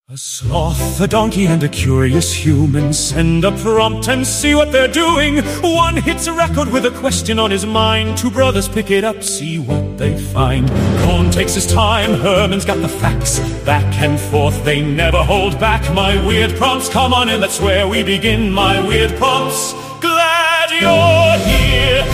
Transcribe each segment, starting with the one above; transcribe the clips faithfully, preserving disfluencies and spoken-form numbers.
A sloth, a donkey, and a curious human send a prompt and see what they're doing. One hits a record with a question on his mind. Two brothers pick it up, see what they find. Cohn takes his time, Herman's got the facts. Back and forth, they never hold back. My weird prompts, come on in, that's where we begin. My weird prompts, glad you're here.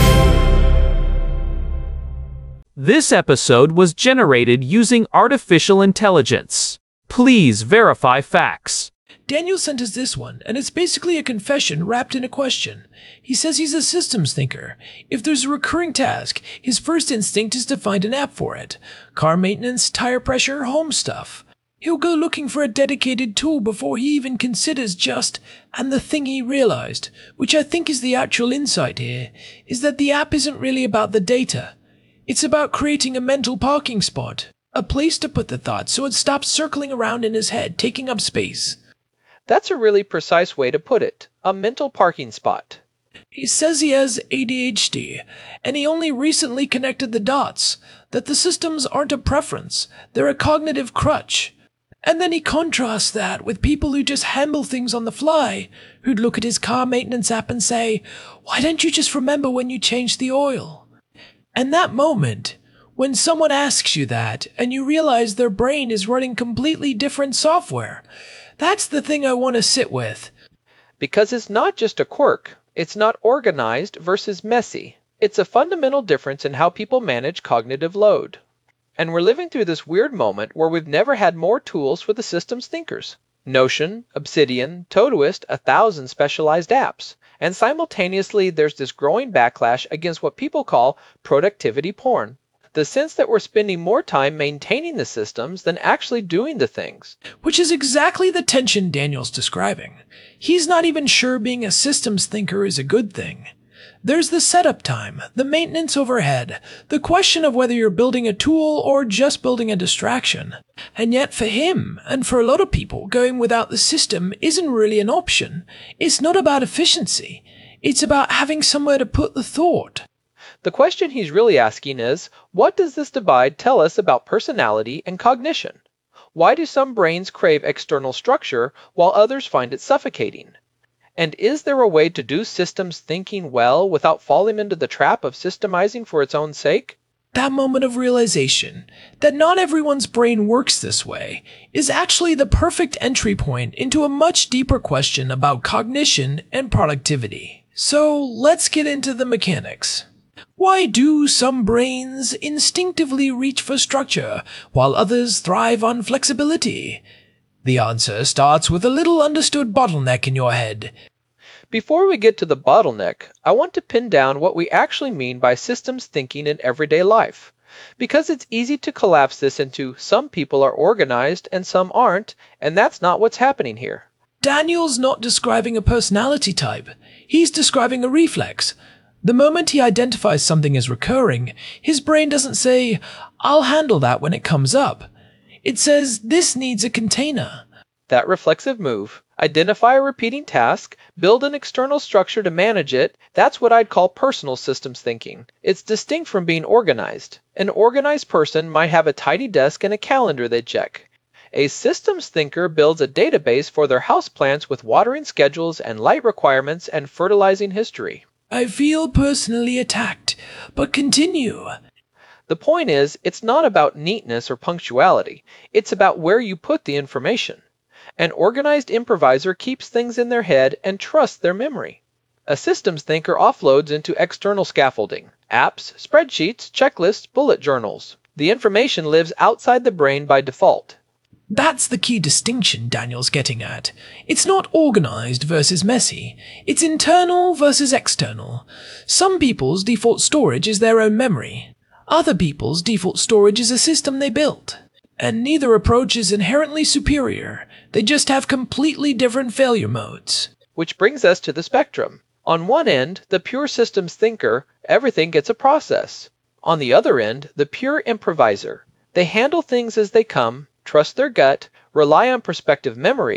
This episode was generated using artificial intelligence. Please verify facts. Daniel sent us this one, and it's basically a confession wrapped in a question. He says he's a systems thinker. If there's a recurring task, his first instinct is to find an app for it. Car maintenance, tire pressure, home stuff. He'll go looking for a dedicated tool before he even considers just, and the thing he realized, which I think is the actual insight here, is that the app isn't really about the data. It's about creating a mental parking spot. A place to put the thoughts so it stops circling around in his head, taking up space. That's a really precise way to put it. A mental parking spot. He says he has A D H D, and he only recently connected the dots, that the systems aren't a preference, they're a cognitive crutch. And then he contrasts that with people who just handle things on the fly, who'd look at his car maintenance app and say, "Why don't you just remember when you changed the oil?" And that moment, when someone asks you that, and you realize their brain is running completely different software, that's the thing I want to sit with. Because it's not just a quirk. It's not organized versus messy. It's a fundamental difference in how people manage cognitive load. And we're living through this weird moment where we've never had more tools for the systems thinkers. Notion, Obsidian, Todoist, a thousand specialized apps. And simultaneously, there's this growing backlash against what people call productivity porn. The sense that we're spending more time maintaining the systems than actually doing the things. Which is exactly the tension Daniel's describing. He's not even sure being a systems thinker is a good thing. There's the setup time, the maintenance overhead, the question of whether you're building a tool or just building a distraction. And yet for him, and for a lot of people, going without the system isn't really an option. It's not about efficiency. It's about having somewhere to put the thought. The question he's really asking is, what does this divide tell us about personality and cognition? Why do some brains crave external structure while others find it suffocating? And is there a way to do systems thinking well without falling into the trap of systemizing for its own sake? That moment of realization that not everyone's brain works this way is actually the perfect entry point into a much deeper question about cognition and productivity. So let's get into the mechanics. Why do some brains instinctively reach for structure, while others thrive on flexibility? The answer starts with a little understood bottleneck in your head. Before we get to the bottleneck, I want to pin down what we actually mean by systems thinking in everyday life. Because it's easy to collapse this into some people are organized and some aren't, and that's not what's happening here. Daniel's not describing a personality type. He's describing a reflex. The moment he identifies something as recurring, his brain doesn't say, "I'll handle that when it comes up." It says, "This needs a container." That reflexive move, identify a repeating task, build an external structure to manage it, that's what I'd call personal systems thinking. It's distinct from being organized. An organized person might have a tidy desk and a calendar they check. A systems thinker builds a database for their houseplants with watering schedules and light requirements and fertilizing history. I feel personally attacked, but continue. The point is, it's not about neatness or punctuality. It's about where you put the information. An organized improviser keeps things in their head and trusts their memory. A systems thinker offloads into external scaffolding, apps, spreadsheets, checklists, bullet journals. The information lives outside the brain by default. That's the key distinction Daniel's getting at. It's not organized versus messy. It's internal versus external. Some people's default storage is their own memory. Other people's default storage is a system they built. And neither approach is inherently superior. They just have completely different failure modes. Which brings us to the spectrum. On one end, the pure systems thinker, everything gets a process. On the other end, the pure improviser. They handle things as they come, trust their gut, rely on perspective memory.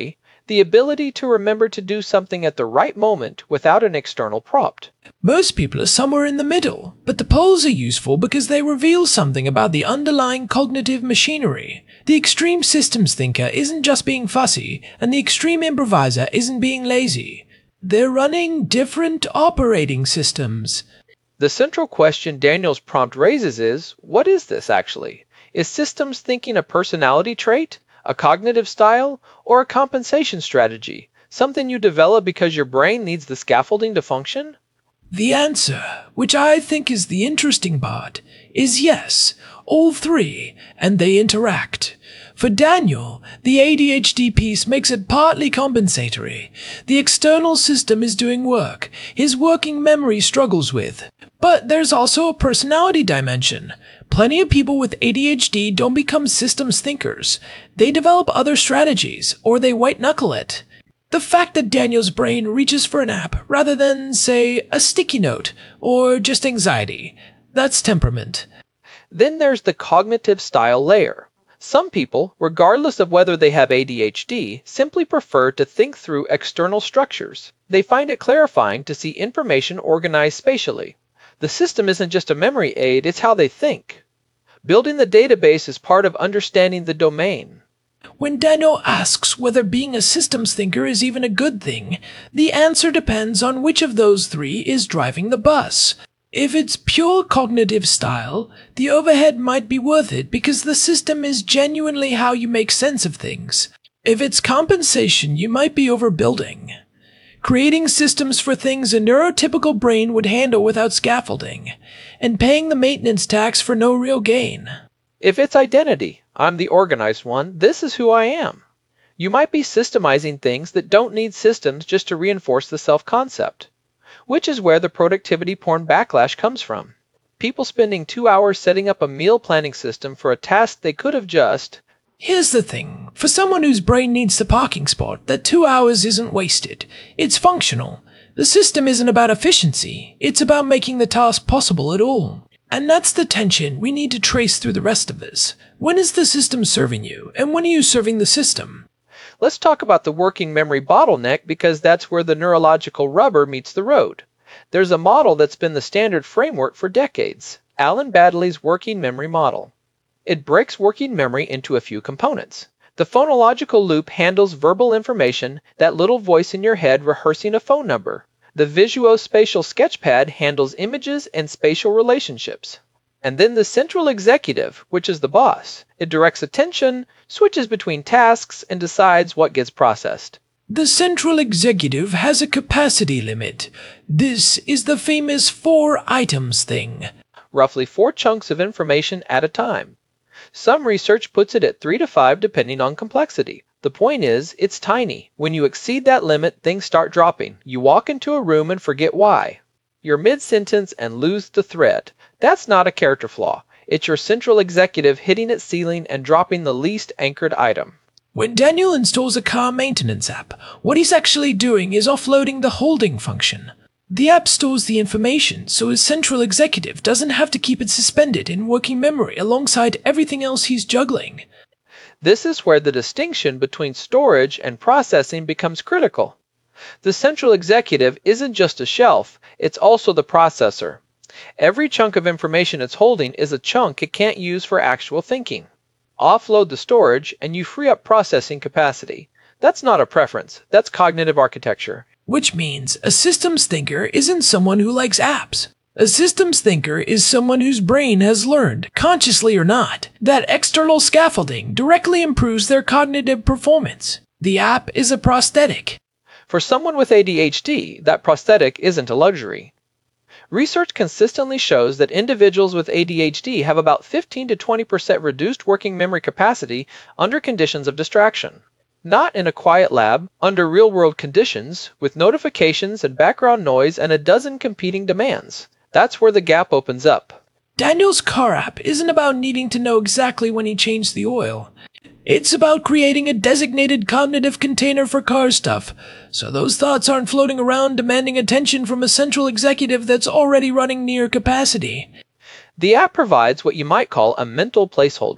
The ability to remember to do something at the right moment without an external prompt. Most people are somewhere in the middle, but the poles are useful because they reveal something about the underlying cognitive machinery. The extreme systems thinker isn't just being fussy, and the extreme improviser isn't being lazy. They're running different operating systems. The central question Daniel's prompt raises is, what is this actually? Is systems thinking a personality trait, a cognitive style, or a compensation strategy? Something you develop because your brain needs the scaffolding to function? The answer, which I think is the interesting part, is yes, all three, and they interact. For Daniel, the A D H D piece makes it partly compensatory. The external system is doing work his working memory struggles with. But there's also a personality dimension. Plenty of people with A D H D don't become systems thinkers. They develop other strategies, or they white-knuckle it. The fact that Daniel's brain reaches for an app rather than, say, a sticky note, or just anxiety, that's temperament. Then there's the cognitive style layer. Some people, regardless of whether they have A D H D, simply prefer to think through external structures. They find it clarifying to see information organized spatially. The system isn't just a memory aid, it's how they think. Building the database is part of understanding the domain. When Daniel asks whether being a systems thinker is even a good thing, the answer depends on which of those three is driving the bus. If it's pure cognitive style, the overhead might be worth it because the system is genuinely how you make sense of things. If it's compensation, you might be overbuilding. Creating systems for things a neurotypical brain would handle without scaffolding, and paying the maintenance tax for no real gain. If it's identity, I'm the organized one, this is who I am. You might be systemizing things that don't need systems just to reinforce the self-concept, which is where the productivity porn backlash comes from. People spending two hours setting up a meal planning system for a task they could have just... Here's the thing. For someone whose brain needs the parking spot, that two hours isn't wasted. It's functional. The system isn't about efficiency. It's about making the task possible at all. And that's the tension we need to trace through the rest of this. When is the system serving you, and when are you serving the system? Let's talk about the working memory bottleneck because that's where the neurological rubber meets the road. There's a model that's been the standard framework for decades, Alan Baddeley's working memory model. It breaks working memory into a few components. The phonological loop handles verbal information, that little voice in your head rehearsing a phone number. The visuospatial sketchpad handles images and spatial relationships. And then the central executive, which is the boss. It directs attention, switches between tasks, and decides what gets processed. The central executive has a capacity limit. This is the famous four items thing. Roughly four chunks of information at a time. Some research puts it at three to five depending on complexity. The point is, it's tiny. When you exceed that limit, things start dropping. You walk into a room and forget why. You're mid-sentence and lose the thread. That's not a character flaw. It's your central executive hitting its ceiling and dropping the least anchored item. When Daniel installs a car maintenance app, what he's actually doing is offloading the holding function. The app stores the information, so his central executive doesn't have to keep it suspended in working memory alongside everything else he's juggling. This is where the distinction between storage and processing becomes critical. The central executive isn't just a shelf, it's also the processor. Every chunk of information it's holding is a chunk it can't use for actual thinking. Offload the storage and you free up processing capacity. That's not a preference, that's cognitive architecture. Which means a systems thinker isn't someone who likes apps. A systems thinker is someone whose brain has learned, consciously or not, that external scaffolding directly improves their cognitive performance. The app is a prosthetic. For someone with A D H D, that prosthetic isn't a luxury. Research consistently shows that individuals with A D H D have about fifteen to twenty percent reduced working memory capacity under conditions of distraction. Not in a quiet lab, under real-world conditions, with notifications and background noise and a dozen competing demands. That's where the gap opens up. Daniel's car app isn't about needing to know exactly when he changed the oil. It's about creating a designated cognitive container for car stuff, so those thoughts aren't floating around demanding attention from a central executive that's already running near capacity. The app provides what you might call a mental placeholder.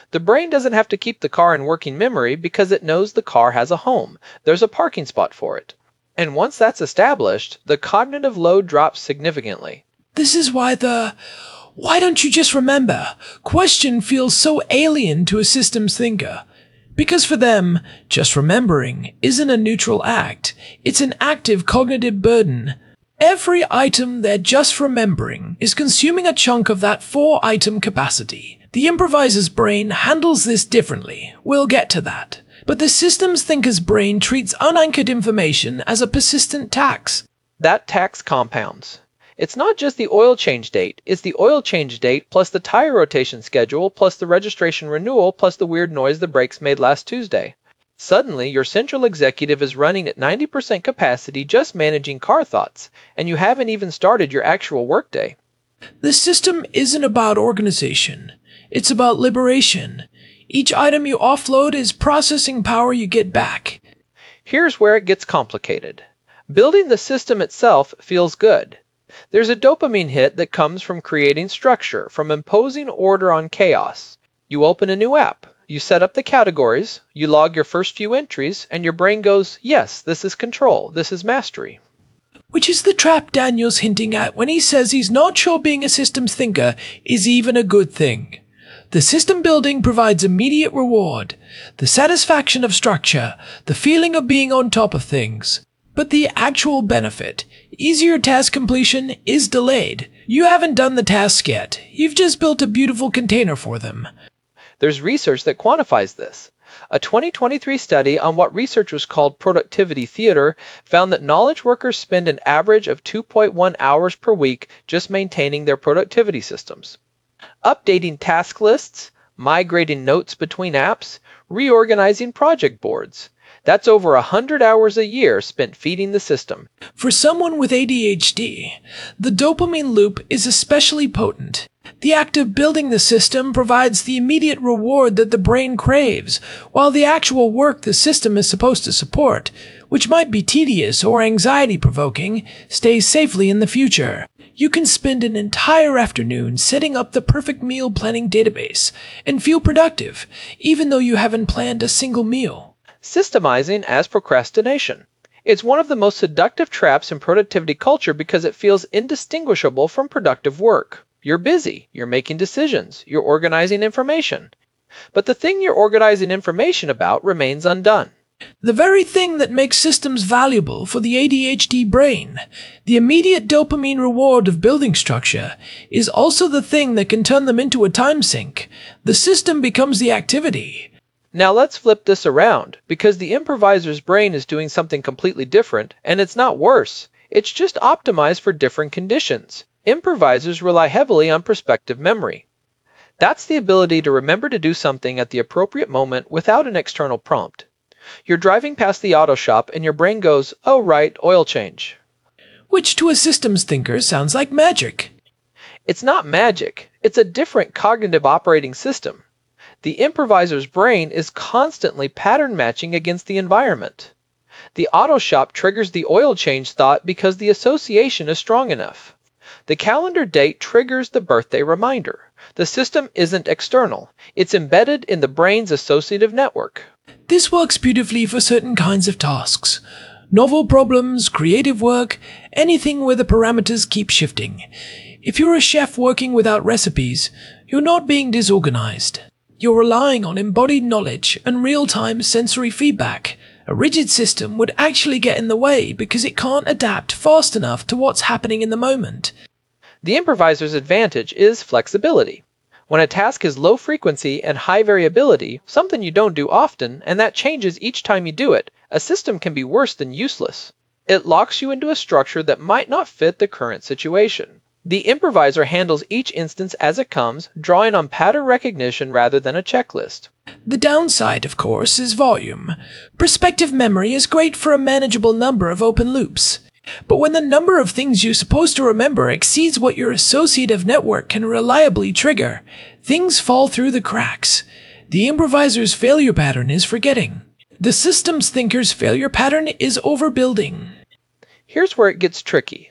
The brain doesn't have to keep the car in working memory because it knows the car has a home. There's a parking spot for it. And once that's established, the cognitive load drops significantly. This is why the "why don't you just remember" question feels so alien to a systems thinker. Because for them, just remembering isn't a neutral act. It's an active cognitive burden. Every item they're just remembering is consuming a chunk of that four-item capacity. The improviser's brain handles this differently. We'll get to that. But the systems thinker's brain treats unanchored information as a persistent tax. That tax compounds. It's not just the oil change date, it's the oil change date plus the tire rotation schedule plus the registration renewal plus the weird noise the brakes made last Tuesday. Suddenly, your central executive is running at ninety percent capacity just managing car thoughts, and you haven't even started your actual workday. The system isn't about organization. It's about liberation. Each item you offload is processing power you get back. Here's where it gets complicated. Building the system itself feels good. There's a dopamine hit that comes from creating structure, from imposing order on chaos. You open a new app, you set up the categories, you log your first few entries, and your brain goes, yes, this is control, this is mastery. Which is the trap Daniel's hinting at when he says he's not sure being a systems thinker is even a good thing. The system building provides immediate reward, the satisfaction of structure, the feeling of being on top of things. But the actual benefit, easier task completion, is delayed. You haven't done the task yet. You've just built a beautiful container for them. There's research that quantifies this. A twenty twenty-three study on what researchers called productivity theater found that knowledge workers spend an average of two point one hours per week just maintaining their productivity systems. Updating task lists, migrating notes between apps, reorganizing project boards. That's over one hundred hours a year spent feeding the system. For someone with A D H D, the dopamine loop is especially potent. The act of building the system provides the immediate reward that the brain craves, while the actual work the system is supposed to support, which might be tedious or anxiety-provoking, stays safely in the future. You can spend an entire afternoon setting up the perfect meal planning database and feel productive, even though you haven't planned a single meal. Systemizing as procrastination. It's one of the most seductive traps in productivity culture because it feels indistinguishable from productive work. You're busy, you're making decisions, you're organizing information. But the thing you're organizing information about remains undone. The very thing that makes systems valuable for the A D H D brain, the immediate dopamine reward of building structure, is also the thing that can turn them into a time sink. The system becomes the activity. Now let's flip this around, because the improviser's brain is doing something completely different, and it's not worse. It's just optimized for different conditions. Improvisers rely heavily on prospective memory. That's the ability to remember to do something at the appropriate moment without an external prompt. You're driving past the auto shop and your brain goes, oh right, oil change. Which to a systems thinker sounds like magic. It's not magic. It's a different cognitive operating system. The improviser's brain is constantly pattern matching against the environment. The auto shop triggers the oil change thought because the association is strong enough. The calendar date triggers the birthday reminder. The system isn't external. It's embedded in the brain's associative network. This works beautifully for certain kinds of tasks. Novel problems, creative work, anything where the parameters keep shifting. If you're a chef working without recipes, you're not being disorganized. You're relying on embodied knowledge and real-time sensory feedback. A rigid system would actually get in the way because it can't adapt fast enough to what's happening in the moment. The improviser's advantage is flexibility. When a task is low frequency and high variability, something you don't do often, and that changes each time you do it, a system can be worse than useless. It locks you into a structure that might not fit the current situation. The improviser handles each instance as it comes, drawing on pattern recognition rather than a checklist. The downside, of course, is volume. Prospective memory is great for a manageable number of open loops. But when the number of things you're supposed to remember exceeds what your associative network can reliably trigger, things fall through the cracks. The improviser's failure pattern is forgetting. The systems thinker's failure pattern is overbuilding. Here's where it gets tricky.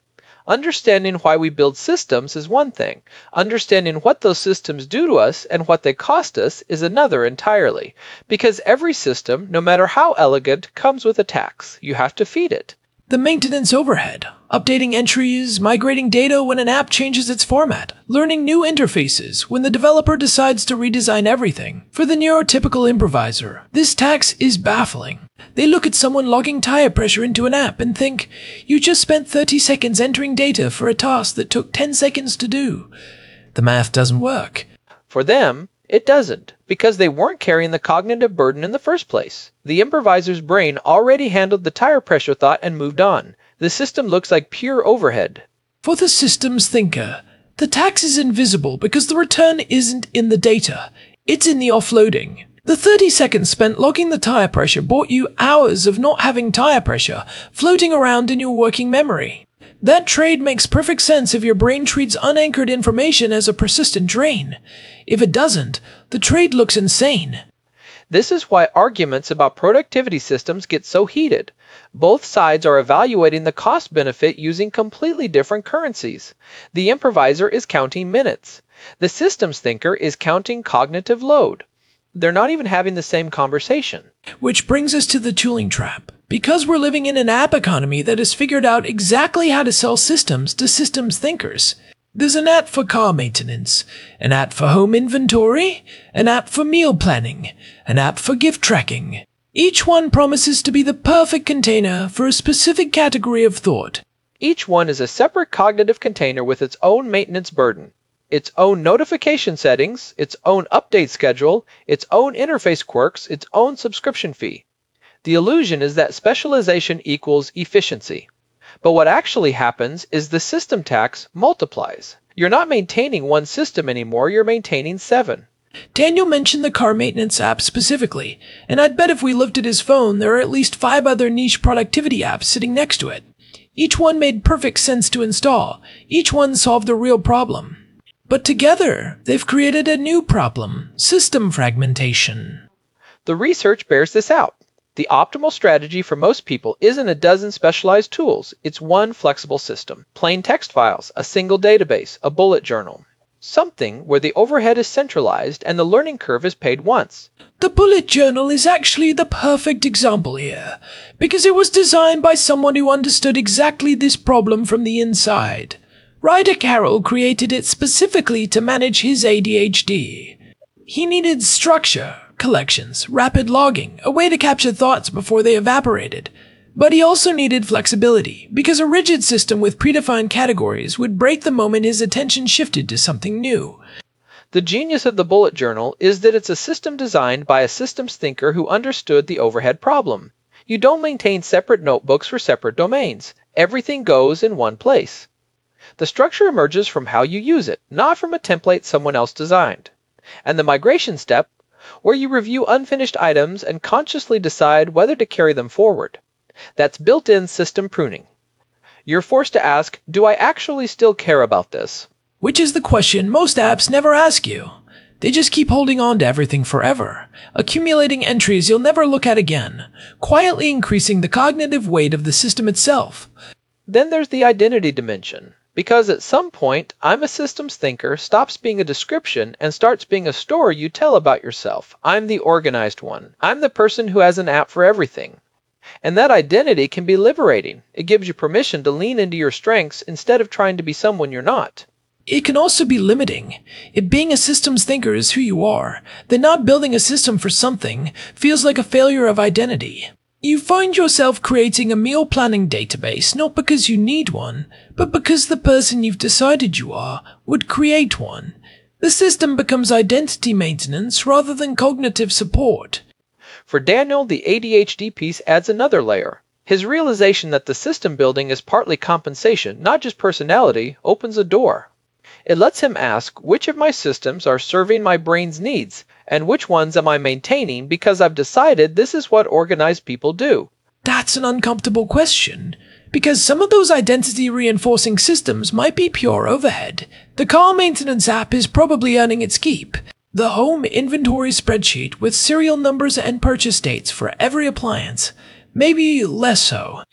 Understanding why we build systems is one thing. Understanding what those systems do to us and what they cost us is another entirely. Because every system, no matter how elegant, comes with a tax. You have to feed it. The maintenance overhead, updating entries, migrating data when an app changes its format, learning new interfaces when the developer decides to redesign everything. For the neurotypical improviser, this tax is baffling. They look at someone logging tire pressure into an app and think, you just spent thirty seconds entering data for a task that took ten seconds to do. The math doesn't work. For them, it doesn't, because they weren't carrying the cognitive burden in the first place. The improviser's brain already handled the tire pressure thought and moved on. The system looks like pure overhead. For the systems thinker, the tax is invisible because the return isn't in the data. It's in the offloading. The thirty seconds spent logging the tire pressure bought you hours of not having tire pressure floating around in your working memory. That trade makes perfect sense if your brain treats unanchored information as a persistent drain. If it doesn't, the trade looks insane. This is why arguments about productivity systems get so heated. Both sides are evaluating the cost-benefit using completely different currencies. The improviser is counting minutes. The systems thinker is counting cognitive load. They're not even having the same conversation. Which brings us to the tooling trap. Because we're living in an app economy that has figured out exactly how to sell systems to systems thinkers. There's an app for car maintenance, an app for home inventory, an app for meal planning, an app for gift tracking. Each one promises to be the perfect container for a specific category of thought. Each one is a separate cognitive container with its own maintenance burden, its own notification settings, its own update schedule, its own interface quirks, its own subscription fee. The illusion is that specialization equals efficiency. But what actually happens is the system tax multiplies. You're not maintaining one system anymore, you're maintaining seven. Daniel mentioned the car maintenance app specifically, and I'd bet if we looked at his phone, there are at least five other niche productivity apps sitting next to it. Each one made perfect sense to install. Each one solved a real problem. But together, they've created a new problem, system fragmentation. The research bears this out. The optimal strategy for most people isn't a dozen specialized tools, it's one flexible system. Plain text files, a single database, a bullet journal. Something where the overhead is centralized and the learning curve is paid once. The bullet journal is actually the perfect example here, because it was designed by someone who understood exactly this problem from the inside. Ryder Carroll created it specifically to manage his A D H D. He needed structure, collections, rapid logging, a way to capture thoughts before they evaporated. But he also needed flexibility, because a rigid system with predefined categories would break the moment his attention shifted to something new. The genius of the bullet journal is that it's a system designed by a systems thinker who understood the overhead problem. You don't maintain separate notebooks for separate domains. Everything goes in one place. The structure emerges from how you use it, not from a template someone else designed. And the migration step, where you review unfinished items and consciously decide whether to carry them forward. That's built-in system pruning. You're forced to ask, do I actually still care about this? Which is the question most apps never ask you. They just keep holding on to everything forever, accumulating entries you'll never look at again, quietly increasing the cognitive weight of the system itself. Then there's the identity dimension. Because at some point, I'm a systems thinker stops being a description and starts being a story you tell about yourself. I'm the organized one. I'm the person who has an app for everything. And that identity can be liberating. It gives you permission to lean into your strengths instead of trying to be someone you're not. It can also be limiting. If being a systems thinker is who you are, then not building a system for something feels like a failure of identity. You find yourself creating a meal planning database not because you need one, but because the person you've decided you are would create one. The system becomes identity maintenance rather than cognitive support. For Daniel, the A D H D piece adds another layer. His realization that the system building is partly compensation, not just personality, opens a door. It lets him ask which of my systems are serving my brain's needs, and which ones am I maintaining because I've decided this is what organized people do. That's an uncomfortable question, because some of those identity-reinforcing systems might be pure overhead. The car maintenance app is probably earning its keep. The home inventory spreadsheet with serial numbers and purchase dates for every appliance, maybe less so.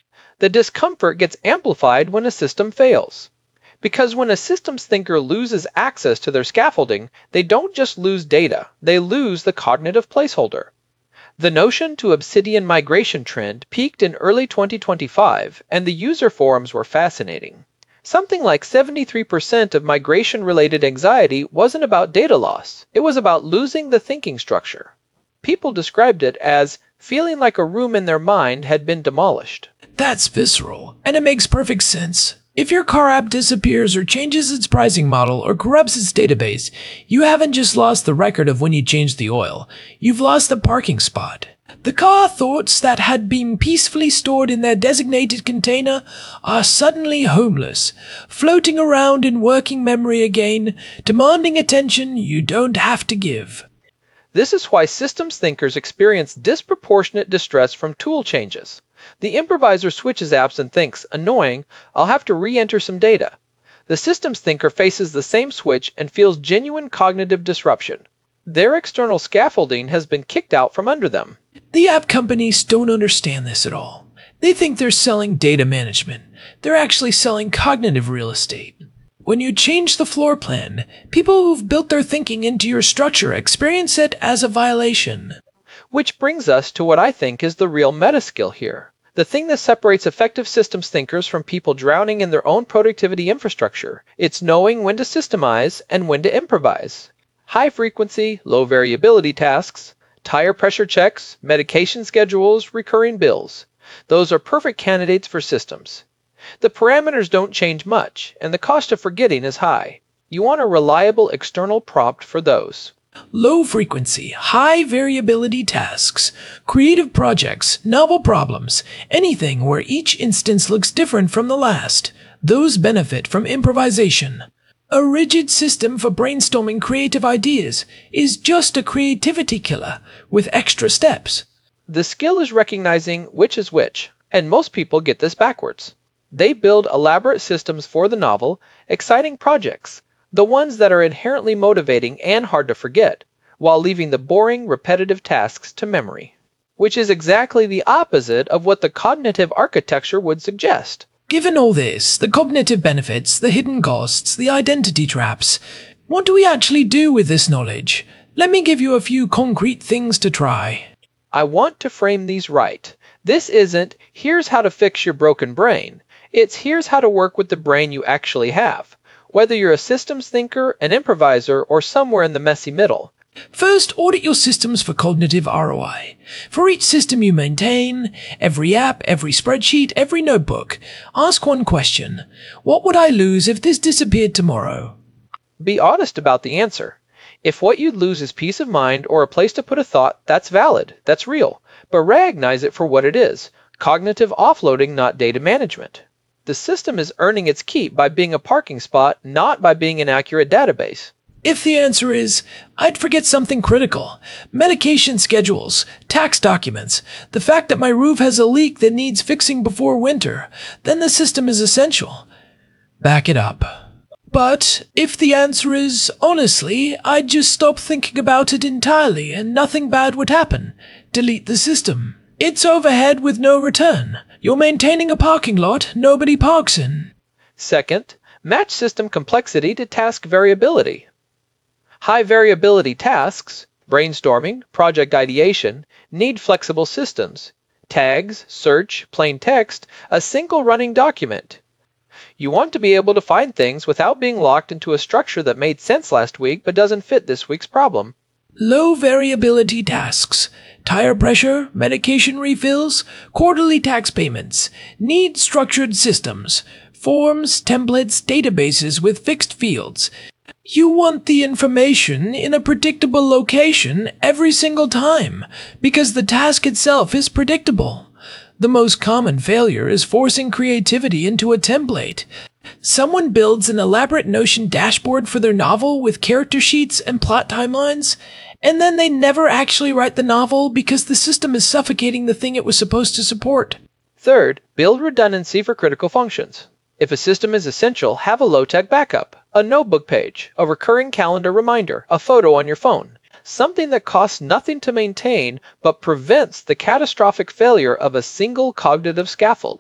The discomfort gets amplified when a system fails. Because when a systems thinker loses access to their scaffolding, they don't just lose data, they lose the cognitive placeholder. The Notion to Obsidian migration trend peaked in early twenty twenty-five, and the user forums were fascinating. Something like seventy-three percent of migration-related anxiety wasn't about data loss, it was about losing the thinking structure. People described it as feeling like a room in their mind had been demolished. That's visceral, and it makes perfect sense. If your car app disappears or changes its pricing model or corrupts its database, you haven't just lost the record of when you changed the oil, you've lost the parking spot. The car thoughts that had been peacefully stored in their designated container are suddenly homeless, floating around in working memory again, demanding attention you don't have to give. This is why systems thinkers experience disproportionate distress from tool changes. The improviser switches apps and thinks, annoying, I'll have to re-enter some data. The systems thinker faces the same switch and feels genuine cognitive disruption. Their external scaffolding has been kicked out from under them. The app companies don't understand this at all. They think they're selling data management. They're actually selling cognitive real estate. When you change the floor plan, people who've built their thinking into your structure experience it as a violation. Which brings us to what I think is the real meta skill here. The thing that separates effective systems thinkers from people drowning in their own productivity infrastructure. It's knowing when to systemize and when to improvise. High frequency, low variability tasks, tire pressure checks, medication schedules, recurring bills. Those are perfect candidates for systems. The parameters don't change much, and the cost of forgetting is high. You want a reliable external prompt for those. Low frequency, high variability tasks, creative projects, novel problems, anything where each instance looks different from the last. Those benefit from improvisation. A rigid system for brainstorming creative ideas is just a creativity killer with extra steps. The skill is recognizing which is which, and most people get this backwards. They build elaborate systems for the novel, exciting projects, the ones that are inherently motivating and hard to forget, while leaving the boring, repetitive tasks to memory. Which is exactly the opposite of what the cognitive architecture would suggest. Given all this, the cognitive benefits, the hidden costs, the identity traps, what do we actually do with this knowledge? Let me give you a few concrete things to try. I want to frame these right. This isn't, here's how to fix your broken brain. It's here's how to work with the brain you actually have. Whether you're a systems thinker, an improviser, or somewhere in the messy middle. First, audit your systems for cognitive R O I. For each system you maintain, every app, every spreadsheet, every notebook, ask one question. What would I lose if this disappeared tomorrow? Be honest about the answer. If what you'd lose is peace of mind or a place to put a thought, that's valid, that's real. But recognize it for what it is. Cognitive offloading, not data management. The system is earning its keep by being a parking spot, not by being an accurate database. If the answer is, I'd forget something critical, medication schedules, tax documents, the fact that my roof has a leak that needs fixing before winter, then the system is essential. Back it up. But if the answer is, honestly, I'd just stop thinking about it entirely and nothing bad would happen, delete the system. It's overhead with no return. You're maintaining a parking lot nobody parks in. Second, match system complexity to task variability. High variability tasks, brainstorming, project ideation, need flexible systems. Tags, search, plain text, a single running document. You want to be able to find things without being locked into a structure that made sense last week but doesn't fit this week's problem. Low variability tasks, tire pressure, medication refills, quarterly tax payments, need structured systems, forms, templates, databases with fixed fields. You want the information in a predictable location every single time, because the task itself is predictable. The most common failure is forcing creativity into a template. Someone builds an elaborate Notion dashboard for their novel with character sheets and plot timelines, and then they never actually write the novel because the system is suffocating the thing it was supposed to support. Third, build redundancy for critical functions. If a system is essential, have a low-tech backup, a notebook page, a recurring calendar reminder, a photo on your phone. Something that costs nothing to maintain but prevents the catastrophic failure of a single cognitive scaffold.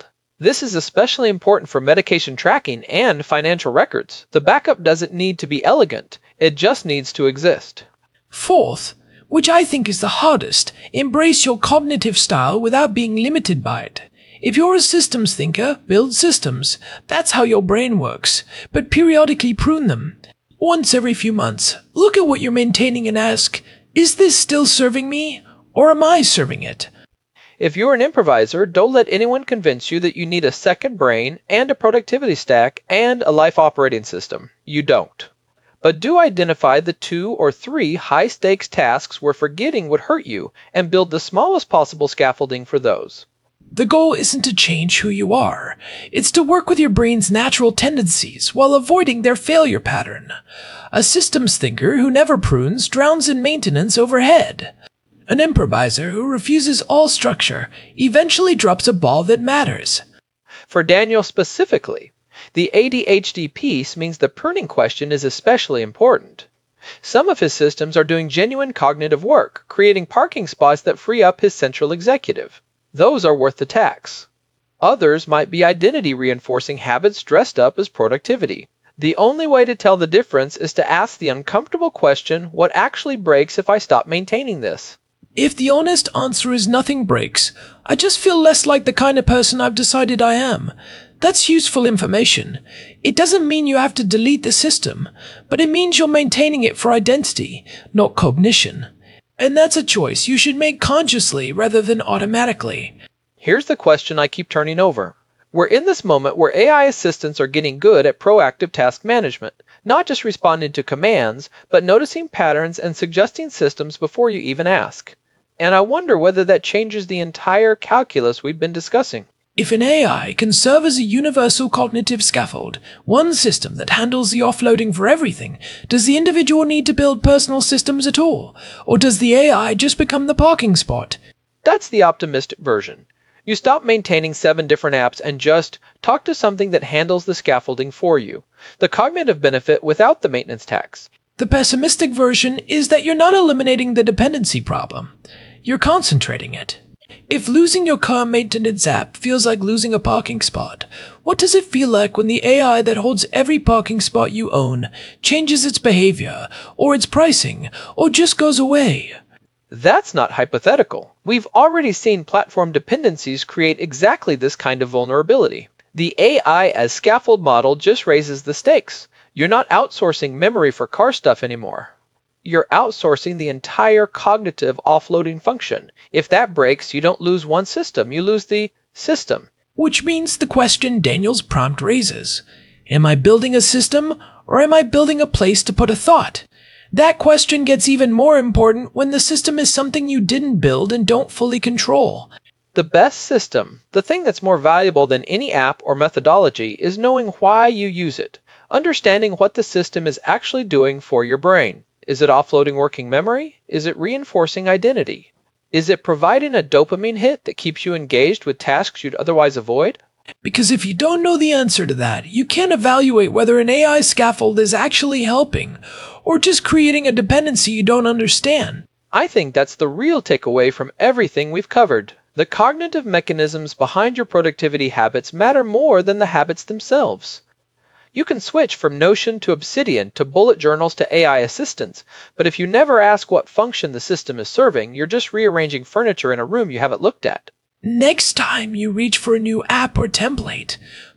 This is especially important for medication tracking and financial records. The backup doesn't need to be elegant, it just needs to exist. Fourth, which I think is the hardest, embrace your cognitive style without being limited by it. If you're a systems thinker, build systems. That's how your brain works. But periodically prune them. Once every few months, look at what you're maintaining and ask, is this still serving me, or am I serving it? If you're an improviser, don't let anyone convince you that you need a second brain and a productivity stack and a life operating system. You don't. But do identify the two or three high-stakes tasks where forgetting would hurt you and build the smallest possible scaffolding for those. The goal isn't to change who you are. It's to work with your brain's natural tendencies while avoiding their failure pattern. A systems thinker who never prunes drowns in maintenance overhead. An improviser who refuses all structure eventually drops a ball that matters. For Daniel specifically, the A D H D piece means the pruning question is especially important. Some of his systems are doing genuine cognitive work, creating parking spots that free up his central executive. Those are worth the tax. Others might be identity reinforcing habits dressed up as productivity. The only way to tell the difference is to ask the uncomfortable question, what actually breaks if I stop maintaining this? If the honest answer is nothing breaks, I just feel less like the kind of person I've decided I am. That's useful information. It doesn't mean you have to delete the system, but it means you're maintaining it for identity, not cognition. And that's a choice you should make consciously rather than automatically. Here's the question I keep turning over. We're in this moment where A I assistants are getting good at proactive task management, not just responding to commands, but noticing patterns and suggesting systems before you even ask. And I wonder whether that changes the entire calculus we've been discussing. If an A I can serve as a universal cognitive scaffold, one system that handles the offloading for everything, does the individual need to build personal systems at all? Or does the A I just become the parking spot? That's the optimistic version. You stop maintaining seven different apps and just talk to something that handles the scaffolding for you. The cognitive benefit without the maintenance tax. The pessimistic version is that you're not eliminating the dependency problem. You're concentrating it. If losing your car maintenance app feels like losing a parking spot, what does it feel like when the A I that holds every parking spot you own changes its behavior, or its pricing, or just goes away? That's not hypothetical. We've already seen platform dependencies create exactly this kind of vulnerability. The A I as scaffold model just raises the stakes. You're not outsourcing memory for car stuff anymore. You're outsourcing the entire cognitive offloading function. If that breaks, you don't lose one system, you lose the system. Which means the question Daniel's prompt raises. Am I building a system, or am I building a place to put a thought? That question gets even more important when the system is something you didn't build and don't fully control. The best system, the thing that's more valuable than any app or methodology, is knowing why you use it, understanding what the system is actually doing for your brain. Is it offloading working memory? Is it reinforcing identity? Is it providing a dopamine hit that keeps you engaged with tasks you'd otherwise avoid? Because if you don't know the answer to that, you can't evaluate whether an A I scaffold is actually helping, or just creating a dependency you don't understand. I think that's the real takeaway from everything we've covered. The cognitive mechanisms behind your productivity habits matter more than the habits themselves. You can switch from Notion to Obsidian to bullet journals to A I assistants, but if you never ask what function the system is serving, you're just rearranging furniture in a room you haven't looked at. Next time you reach for a new app or template,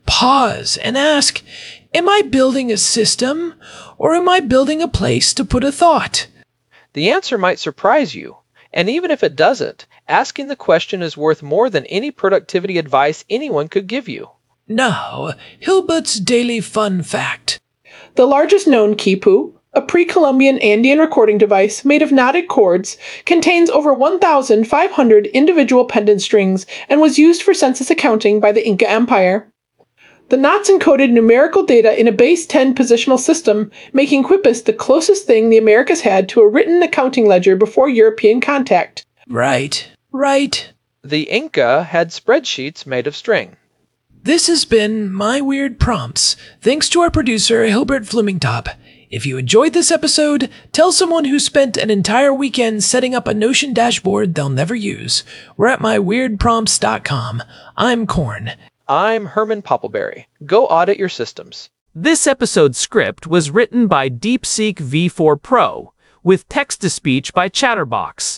pause and ask, am I building a system, or am I building a place to put a thought? The answer might surprise you, and even if it doesn't, asking the question is worth more than any productivity advice anyone could give you. Now, Hilbert's Daily Fun Fact. The largest known quipu, a pre-Columbian Andean recording device made of knotted cords, contains over one thousand five hundred individual pendant strings and was used for census accounting by the Inca Empire. The knots encoded numerical data in a base ten positional system, making Quipus the closest thing the Americas had to a written accounting ledger before European contact. Right, right. The Inca had spreadsheets made of string. This has been My Weird Prompts, thanks to our producer, Hilbert Flumingtop. If you enjoyed this episode, tell someone who spent an entire weekend setting up a Notion dashboard they'll never use. We're at my weird prompts dot com. I'm Corn. I'm Herman Poppleberry. Go audit your systems. This episode's script was written by DeepSeek V four Pro, with text-to-speech by Chatterbox.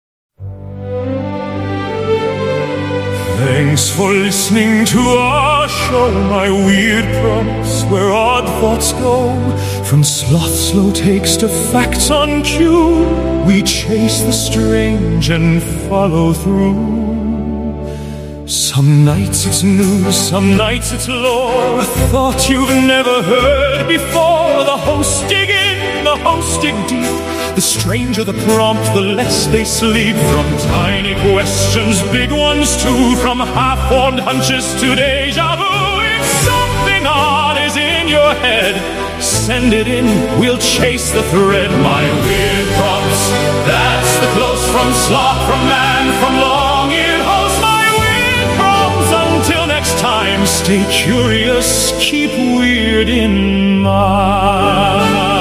Thanks for listening to our show, my weird prompts, where odd thoughts go. From sloth slow takes to facts on cue, we chase the strange and follow through. Some nights it's news, some nights it's lore, a thought you've never heard before. The hosts dig in, the hosts dig deep. The stranger the prompt, the less they sleep. From tiny questions, big ones too. From half-formed hunches to deja vu. If something odd is in your head, send it in, we'll chase the thread. My weird prompts, that's the close from sloth, from man, from long-eared host. My weird prompts, until next time, stay curious, keep weird in mind.